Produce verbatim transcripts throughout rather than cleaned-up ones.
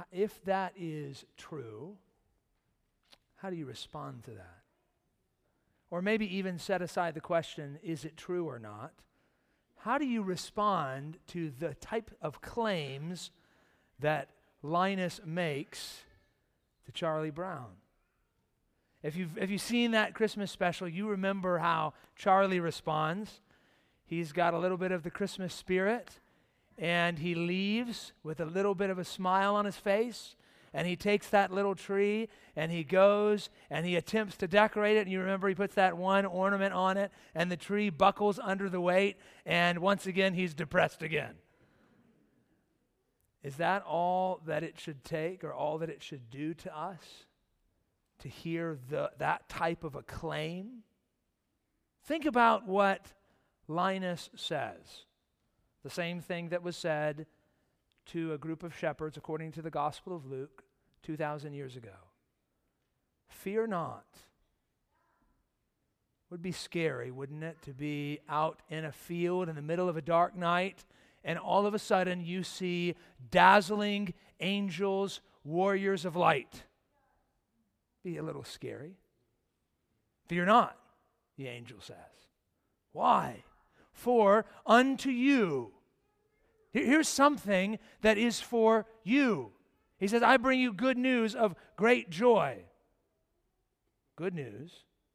if that is true, how do you respond to that? Or maybe even set aside the question, is it true or not? How do you respond to the type of claims that Linus makes to Charlie Brown? If you've, if you've seen that Christmas special, you remember how Charlie responds. He's got a little bit of the Christmas spirit, and he leaves with a little bit of a smile on his face, and he takes that little tree, and he goes, and he attempts to decorate it, and you remember he puts that one ornament on it, and the tree buckles under the weight, and once again, he's depressed again. Is that all that it should take, or all that it should do to us? To hear the, that type of a claim? Think about what Linus says. The same thing that was said to a group of shepherds, according to the Gospel of Luke, two thousand years ago. Fear not. Would be scary, wouldn't it, to be out in a field in the middle of a dark night, and all of a sudden you see dazzling angels, warriors of light. Be a little scary. Fear not, the angel says. Why? For unto you. Here's something that is for you. He says, I bring you good news of great joy. Good news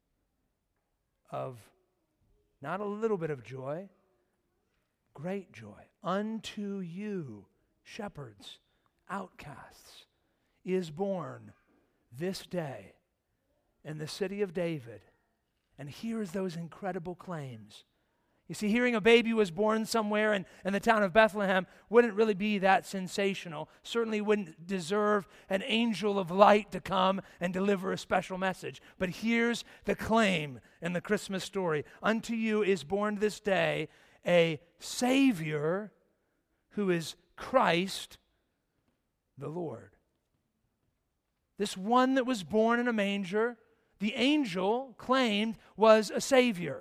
of not a little bit of joy, great joy. Unto you, shepherds, outcasts, is born this day in the city of David. And here's those incredible claims. You see, hearing a baby was born somewhere in, in the town of Bethlehem wouldn't really be that sensational. Certainly wouldn't deserve an angel of light to come and deliver a special message. But here's the claim in the Christmas story. Unto you is born this day a Savior who is Christ the Lord. This one that was born in a manger, the angel claimed was a Savior.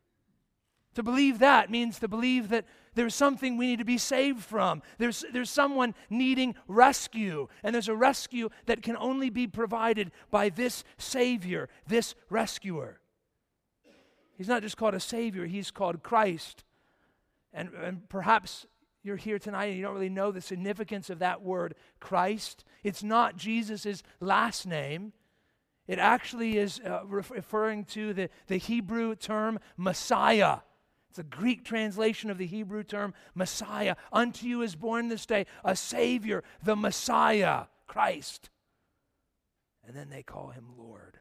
To believe that means to believe that there's something we need to be saved from. There's, there's someone needing rescue, and there's a rescue that can only be provided by this Savior, this rescuer. He's not just called a Savior, he's called Christ. And, and perhaps you're here tonight and you don't really know the significance of that word, Christ. It's not Jesus' last name. It actually is uh, referring to the, the Hebrew term Messiah. It's a Greek translation of the Hebrew term Messiah. Unto you is born this day a Savior, the Messiah, Christ. And then they call him Lord.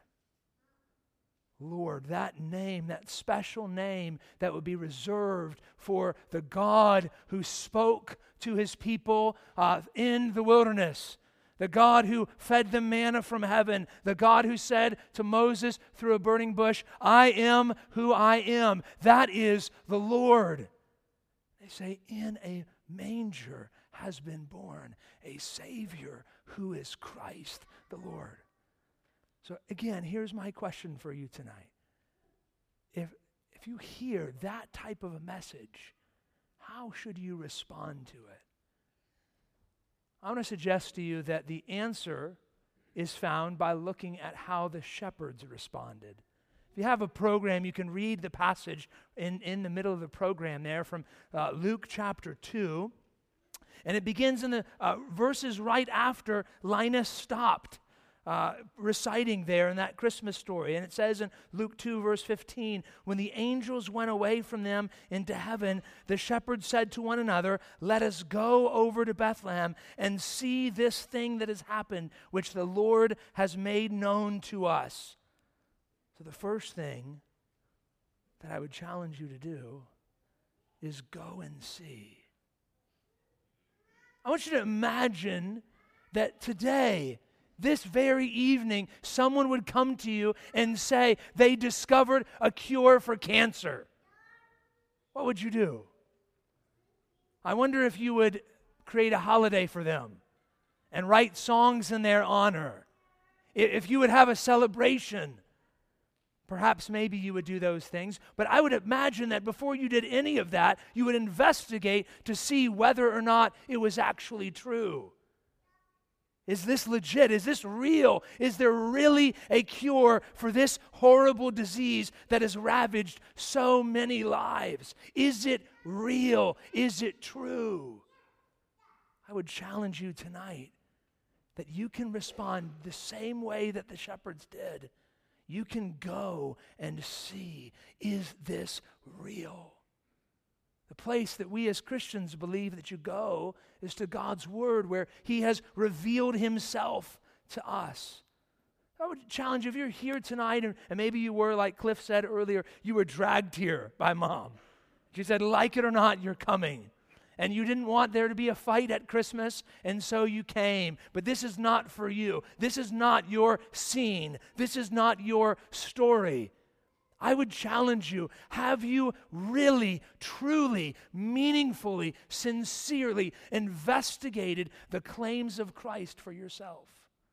Lord, that name, that special name that would be reserved for the God who spoke to his people uh, in the wilderness. The God who fed them manna from heaven. The God who said to Moses through a burning bush, I am who I am. That is the Lord. They say, in a manger has been born a Savior who is Christ the Lord. So again, here's my question for you tonight. If, if you hear that type of a message, how should you respond to it? I want to suggest to you that the answer is found by looking at how the shepherds responded. If you have a program, you can read the passage in, in the middle of the program there from uh, Luke chapter two. And it begins in the uh, verses right after Linus stopped uh, reciting there in that Christmas story. And it says in Luke two verse fifteen, when the angels went away from them into heaven, the shepherds said to one another, let us go over to Bethlehem and see this thing that has happened, which the Lord has made known to us. So the first thing that I would challenge you to do is go and see. I want you to imagine that today, this very evening, someone would come to you and say they discovered a cure for cancer. What would you do? I wonder if you would create a holiday for them and write songs in their honor. If you would have a celebration, perhaps maybe you would do those things. But I would imagine that before you did any of that, you would investigate to see whether or not it was actually true. Is this legit? Is this real? Is there really a cure for this horrible disease that has ravaged so many lives? Is it real? Is it true? I would challenge you tonight that you can respond the same way that the shepherds did. You can go and see, is this real? The place that we as Christians believe that you go is to God's Word, where He has revealed Himself to us. I would challenge you, if you're here tonight, and, and maybe you were, like Cliff said earlier, you were dragged here by Mom. She said, like it or not, you're coming. And you didn't want there to be a fight at Christmas, and so you came. But this is not for you. This is not your scene. This is not your story. I would challenge you, have you really, truly, meaningfully, sincerely investigated the claims of Christ for yourself?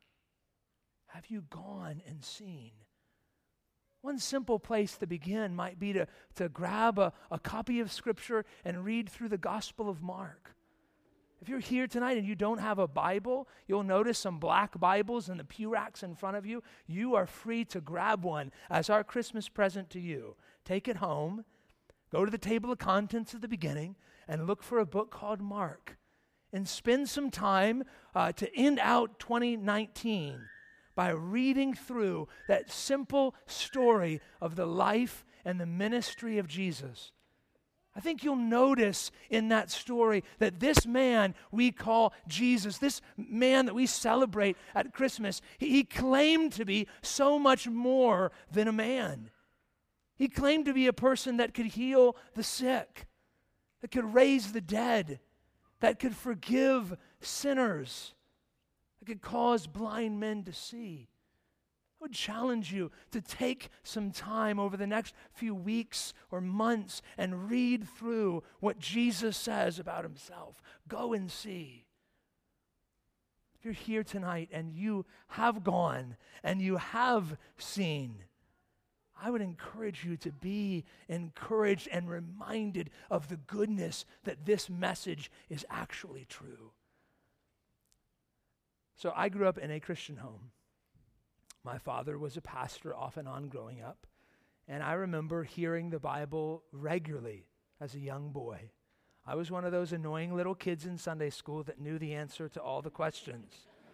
Have you gone and seen? One simple place to begin might be to, to grab a, a copy of Scripture and read through the Gospel of Mark. If you're here tonight and you don't have a Bible, you'll notice some black Bibles in the pew racks in front of you. You are free to grab one as our Christmas present to you. Take it home, go to the table of contents at the beginning, and look for a book called Mark. And spend some time uh, to end out twenty nineteen by reading through that simple story of the life and the ministry of Jesus. I think you'll notice in that story that this man we call Jesus, this man that we celebrate at Christmas, he, he claimed to be so much more than a man. He claimed to be a person that could heal the sick, that could raise the dead, that could forgive sinners, that could cause blind men to see. I would challenge you to take some time over the next few weeks or months and read through what Jesus says about Himself. Go and see. If you're here tonight and you have gone and you have seen, I would encourage you to be encouraged and reminded of the goodness that this message is actually true. So I grew up in a Christian home. My father was a pastor off and on growing up, and I remember hearing the Bible regularly as a young boy. I was one of those annoying little kids in Sunday school that knew the answer to all the questions.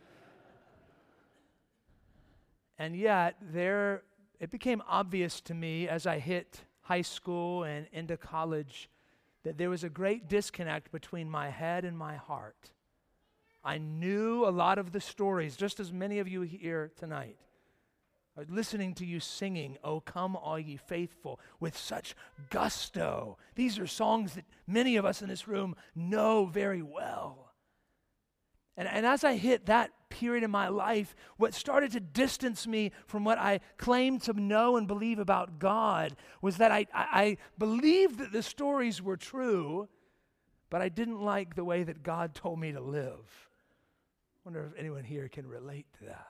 And yet, there it became obvious to me as I hit high school and into college that there was a great disconnect between my head and my heart. I knew a lot of the stories, just as many of you here tonight. I was listening to you singing, "O Come All Ye Faithful," with such gusto. These are songs that many of us in this room know very well. And, and as I hit that period in my life, what started to distance me from what I claimed to know and believe about God was that I, I, I believed that the stories were true, but I didn't like the way that God told me to live. I wonder if anyone here can relate to that.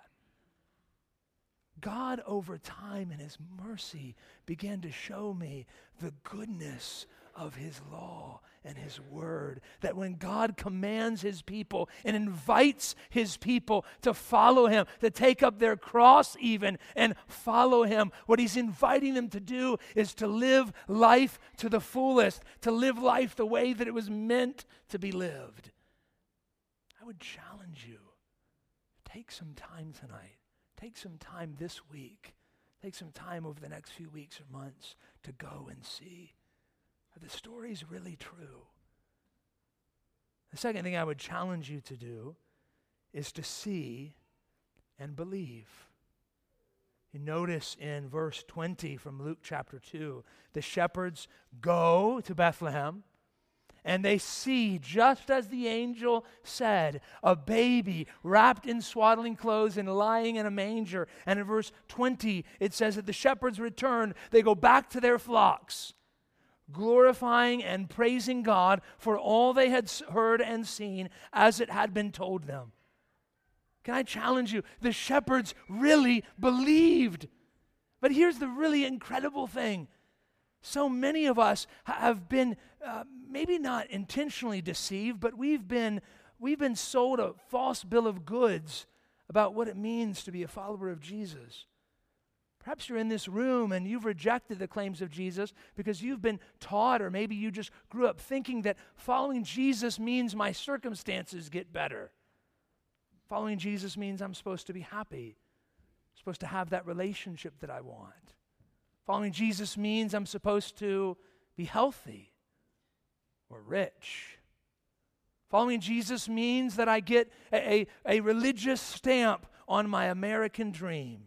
God, over time in His mercy, began to show me the goodness of His law and His word. That when God commands His people and invites His people to follow Him, to take up their cross even and follow Him, what He's inviting them to do is to live life to the fullest, to live life the way that it was meant to be lived. I would challenge you, take some time tonight. Take some time this week. Take some time over the next few weeks or months to go and see, are the stories really true? The second thing I would challenge you to do is to see and believe. You notice in verse twenty from Luke chapter two, the shepherds go to Bethlehem, and they see, just as the angel said, a baby wrapped in swaddling clothes and lying in a manger. And in verse twenty, it says that the shepherds returned. They go back to their flocks, glorifying and praising God for all they had heard and seen as it had been told them. Can I challenge you? The shepherds really believed. But here's the really incredible thing. So many of us have been uh, maybe not intentionally deceived, but we've been we've been sold a false bill of goods about what it means to be a follower of Jesus. Perhaps you're in this room and you've rejected the claims of Jesus because you've been taught, or maybe you just grew up thinking that following Jesus means my circumstances get better. Following Jesus means I'm supposed to be happy, I'm supposed to have that relationship that I want. Following Jesus means I'm supposed to be healthy or rich. Following Jesus means that I get a, a, a religious stamp on my American dream.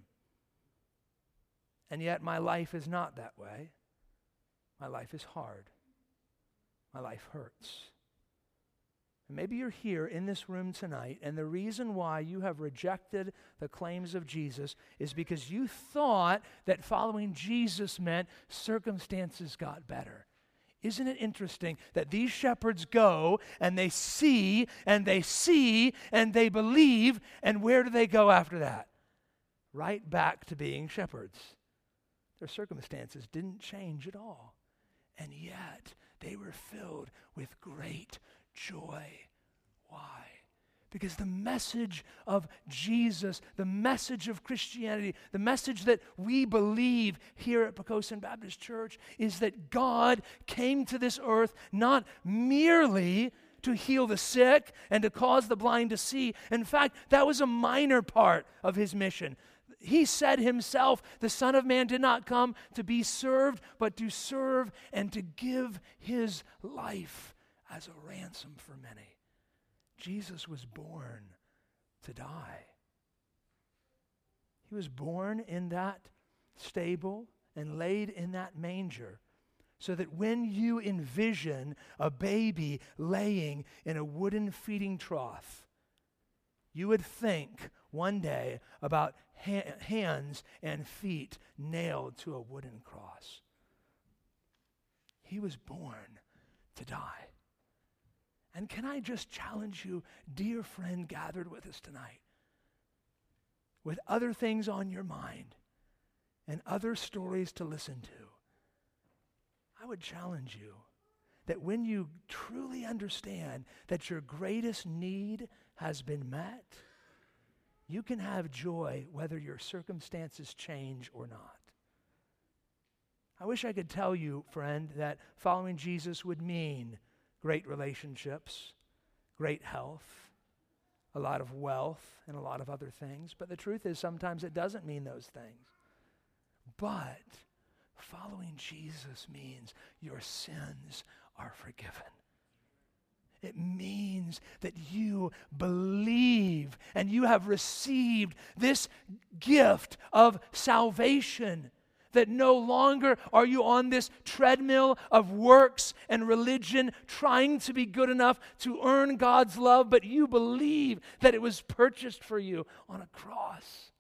And yet my life is not that way. My life is hard. My life hurts. And maybe you're here in this room tonight, and the reason why you have rejected the claims of Jesus is because you thought that following Jesus meant circumstances got better. Isn't it interesting that these shepherds go and they see and they see and they believe, and where do they go after that? Right back to being shepherds. Their circumstances didn't change at all. And yet they were filled with great joy. Why? Because the message of Jesus, the message of Christianity, the message that we believe here at Poquoson Baptist Church is that God came to this earth not merely to heal the sick and to cause the blind to see. In fact, that was a minor part of his mission. He said himself, the Son of Man did not come to be served, but to serve and to give his life as a ransom for many. Jesus was born to die. He was born in that stable and laid in that manger so that when you envision a baby laying in a wooden feeding trough, you would think one day about ha- hands and feet nailed to a wooden cross. He was born to die. And can I just challenge you, dear friend gathered with us tonight, with other things on your mind and other stories to listen to, I would challenge you that when you truly understand that your greatest need has been met, you can have joy whether your circumstances change or not. I wish I could tell you, friend, that following Jesus would mean great relationships, great health, a lot of wealth, and a lot of other things. But the truth is sometimes it doesn't mean those things. But following Jesus means your sins are forgiven. It means that you believe and you have received this gift of salvation, that no longer are you on this treadmill of works and religion trying to be good enough to earn God's love, but you believe that it was purchased for you on a cross.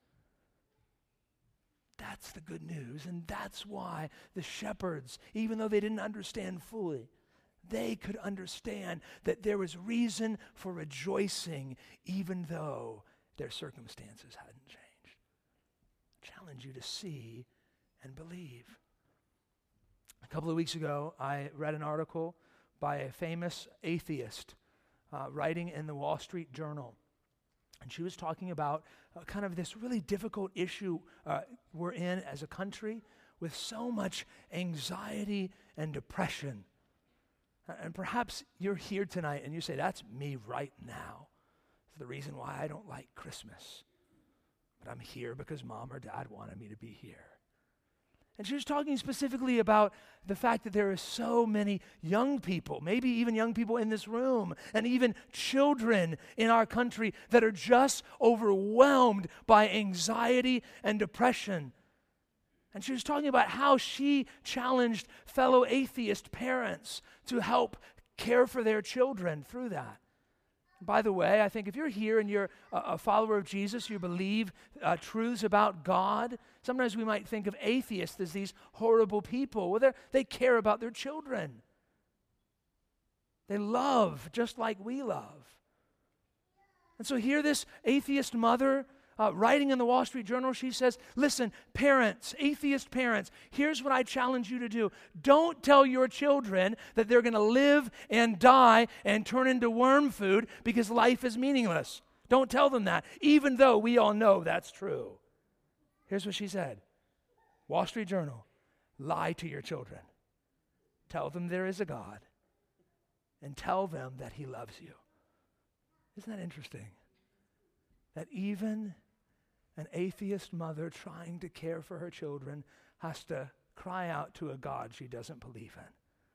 That's the good news, and that's why the shepherds, even though they didn't understand fully, they could understand that there was reason for rejoicing even though their circumstances hadn't changed. I challenge you to see and believe. A couple of weeks ago, I read an article by a famous atheist uh, writing in the Wall Street Journal. And she was talking about uh, kind of this really difficult issue uh, we're in as a country with so much anxiety and depression. Uh, and perhaps you're here tonight and you say, that's me right now. It's the reason why I don't like Christmas. But I'm here because mom or dad wanted me to be here. And she was talking specifically about the fact that there are so many young people, maybe even young people in this room, and even children in our country that are just overwhelmed by anxiety and depression. And she was talking about how she challenged fellow atheist parents to help care for their children through that. By the way, I think if you're here and you're a, a follower of Jesus, you believe uh, truths about God, sometimes we might think of atheists as these horrible people. Well, they care about their children. They love just like we love. And so here this atheist mother uh, writing in the Wall Street Journal, she says, listen, parents, atheist parents, here's what I challenge you to do. Don't tell your children that they're going to live and die and turn into worm food because life is meaningless. Don't tell them that, even though we all know that's true. Here's what she said. Wall Street Journal, lie to your children. Tell them there is a God, and tell them that he loves you. Isn't that interesting? That even an atheist mother trying to care for her children has to cry out to a God she doesn't believe in.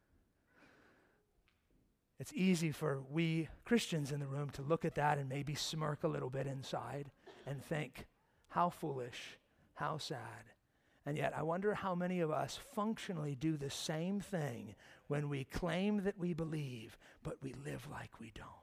It's easy for we Christians in the room to look at that and maybe smirk a little bit inside and think, how foolish, how sad. And yet I wonder how many of us functionally do the same thing when we claim that we believe, but we live like we don't.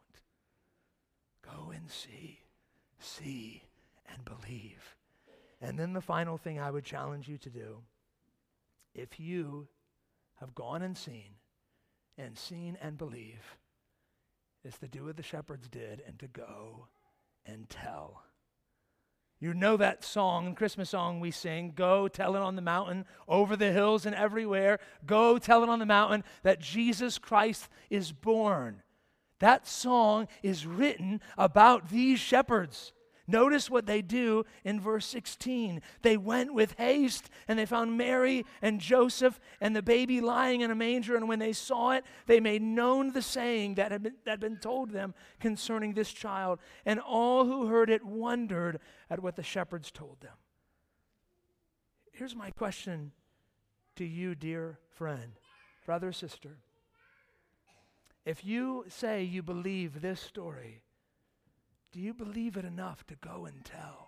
Go and see, see and believe. And then the final thing I would challenge you to do, if you have gone and seen, and seen and believe, is to do what the shepherds did and to go and tell. You know that song, Christmas song we sing, go tell it on the mountain, over the hills and everywhere. Go tell it on the mountain that Jesus Christ is born. That song is written about these shepherds. Notice what they do in verse sixteen. They went with haste, and they found Mary and Joseph and the baby lying in a manger. And when they saw it, they made known the saying that had been, that had been told them concerning this child. And all who heard it wondered at what the shepherds told them. Here's my question to you, dear friend, brother, sister. If you say you believe this story, do you believe it enough to go and tell?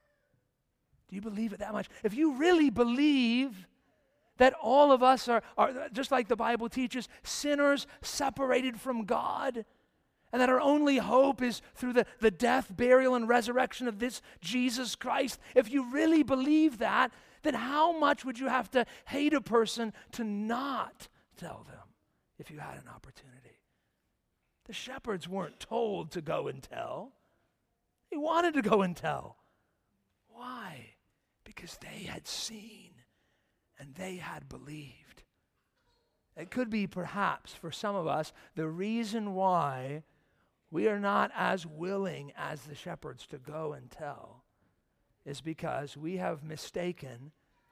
Do you believe it that much? If you really believe that all of us are, are, just like the Bible teaches, sinners separated from God, and that our only hope is through the, the death, burial, and resurrection of this Jesus Christ, if you really believe that, then how much would you have to hate a person to not tell them if you had an opportunity? The shepherds weren't told to go and tell. They wanted to go and tell. Why? Because they had seen and they had believed. It could be perhaps for some of us the reason why we are not as willing as the shepherds to go and tell is because we have mistaken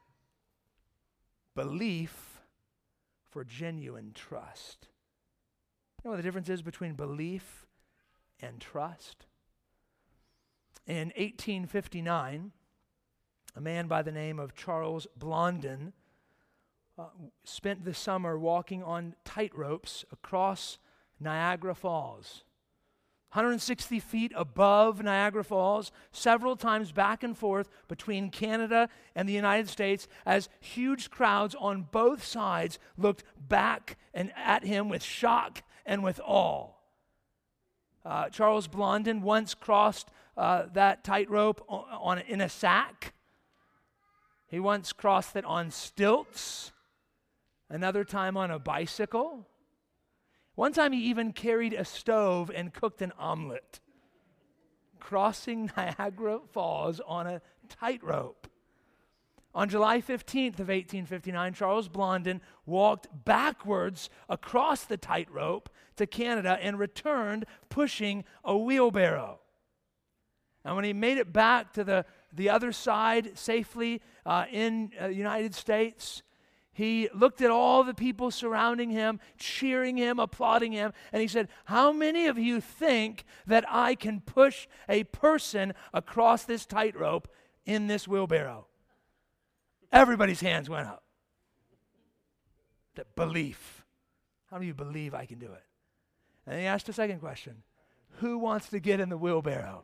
belief for genuine trust. You know what the difference is between belief and trust? In eighteen fifty-nine, a man by the name of Charles Blondin uh, spent the summer walking on tightropes across Niagara Falls. one hundred sixty feet above Niagara Falls, several times back and forth between Canada and the United States, as huge crowds on both sides looked back and at him with shock and with awe. Uh, Charles Blondin once crossed uh, that tightrope on, on in a sack. He once crossed it on stilts. Another time on a bicycle. One time he even carried a stove and cooked an omelet. Crossing Niagara Falls on a tightrope. On July fifteenth of eighteen fifty-nine, Charles Blondin walked backwards across the tightrope to Canada and returned pushing a wheelbarrow. And when he made it back to the, the other side safely uh, in the uh, United States, he looked at all the people surrounding him, cheering him, applauding him, and he said, how many of you think that I can push a person across this tightrope in this wheelbarrow? Everybody's hands went up. The belief. How do you believe I can do it? And he asked a second question. Who wants to get in the wheelbarrow?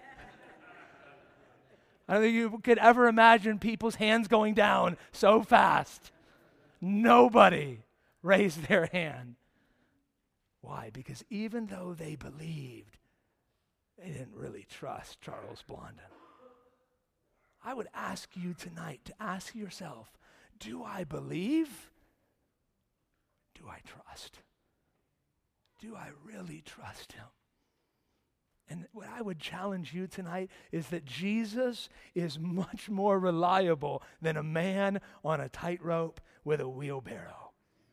I don't think you could ever imagine people's hands going down so fast. Nobody raised their hand. Why? Because even though they believed, they didn't really trust Charles Blondin. I would ask you tonight to ask yourself, do I believe? Do I trust? Do I really trust him? And what I would challenge you tonight is that Jesus is much more reliable than a man on a tightrope with a wheelbarrow.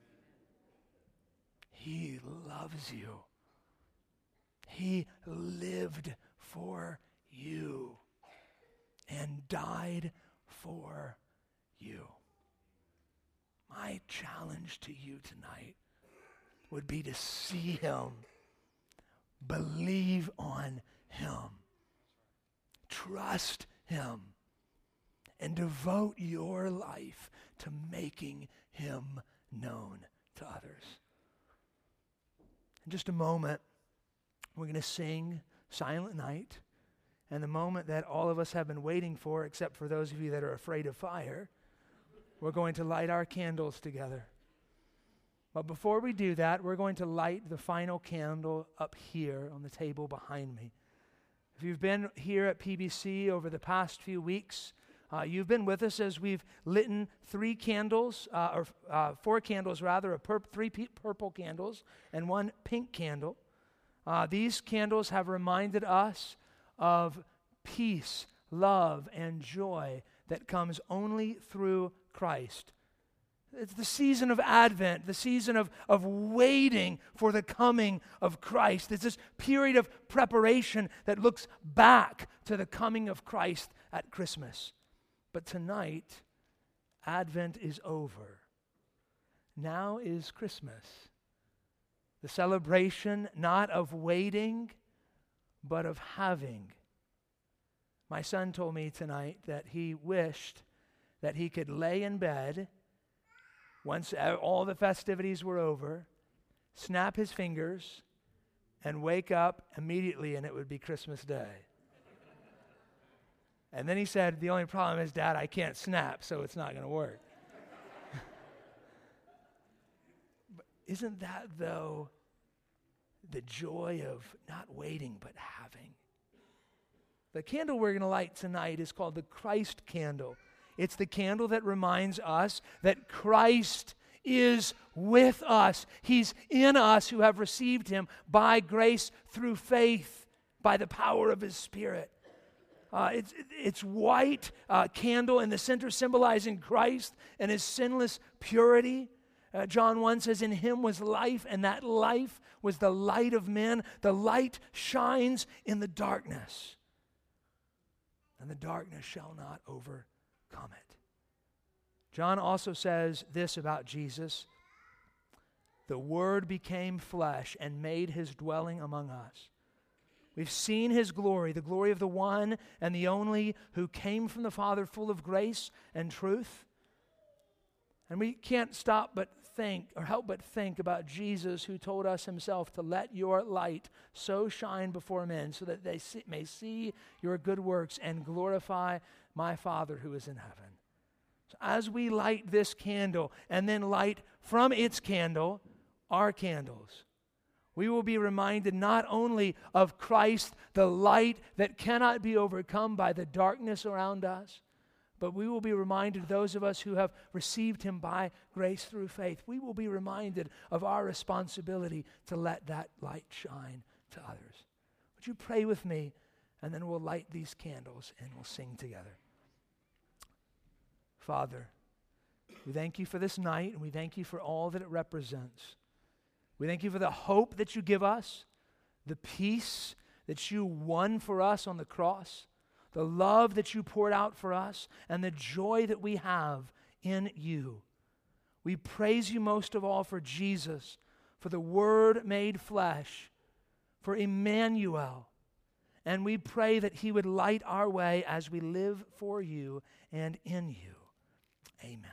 He loves you. He lived for you and died for you. My challenge to you tonight would be to see him, believe on him, trust him, and devote your life to making him known to others. In just a moment, we're going to sing Silent Night, and the moment that all of us have been waiting for, except for those of you that are afraid of fire, we're going to light our candles together. But before we do that, we're going to light the final candle up here on the table behind me. If you've been here at P B C over the past few weeks, uh, you've been with us as we've lit three candles, uh, or uh, four candles rather, a pur- three p- purple candles and one pink candle. Uh, these candles have reminded us of peace, love, and joy that comes only through Christ. It's the season of Advent, the season of, of waiting for the coming of Christ. It's this period of preparation that looks back to the coming of Christ at Christmas. But tonight, Advent is over. Now is Christmas. The celebration not of waiting, but of having. My son told me tonight that he wished that he could lay in bed once all the festivities were over, snap his fingers, and wake up immediately, and it would be Christmas Day. And then he said, the only problem is, Dad, I can't snap, so it's not going to work. But isn't that, though, the joy of not waiting, but having? The candle we're going to light tonight is called the Christ candle. It's the candle that reminds us that Christ is with us. He's in us who have received him by grace through faith, by the power of his Spirit. Uh, it's, it's white uh, candle in the center symbolizing Christ and his sinless purity. Uh, John one says, in him was life, and that life was the light of men. The light shines in the darkness, and the darkness shall not overcome it. John also says this about Jesus: the Word became flesh and made his dwelling among us. We've seen his glory, the glory of the one and the only who came from the Father, full of grace and truth. And we can't stop but think, or help but think about Jesus, who told us himself to let your light so shine before men so that they see, may see your good works and glorify my Father who is in heaven. So as we light this candle and then light from its candle our candles, we will be reminded not only of Christ, the light that cannot be overcome by the darkness around us, but we will be reminded, those of us who have received him by grace through faith, we will be reminded of our responsibility to let that light shine to others. Would you pray with me, and then we'll light these candles and we'll sing together. Father, we thank you for this night, and we thank you for all that it represents. We thank you for the hope that you give us, the peace that you won for us on the cross, the love that you poured out for us, and the joy that we have in you. We praise you most of all for Jesus, for the Word made flesh, for Emmanuel. And we pray that he would light our way as we live for you and in you. Amen.